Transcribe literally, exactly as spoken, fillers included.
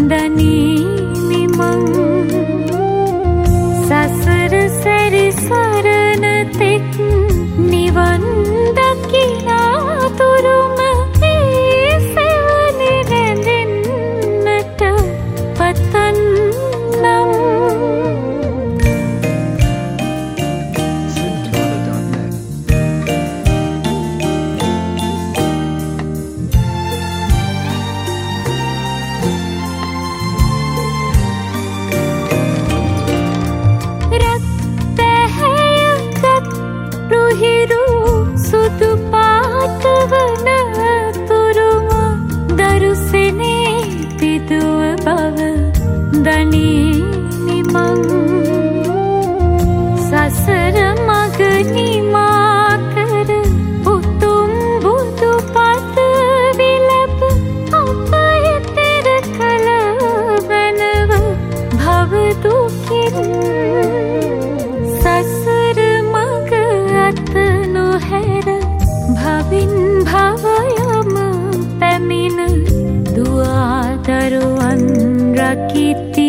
දනී නිමං සසර සැරිසරන තෙක් නිවන් දකිනා තුරුම ඒ සෙවණි රැඳෙන්නට පතන්නම්. රුහිරු සුදු පාටවන තුරුම දරුසෙනේ පිදුව බව දනී නිමං සසර මග නිමා කර උතුම් බුදු පද විලප අප එතෙර කල බැනව භව දුකින් සසර මග අත නොහැර භවින් භවයම පැමිණ දුවා දරුවන් රකිති.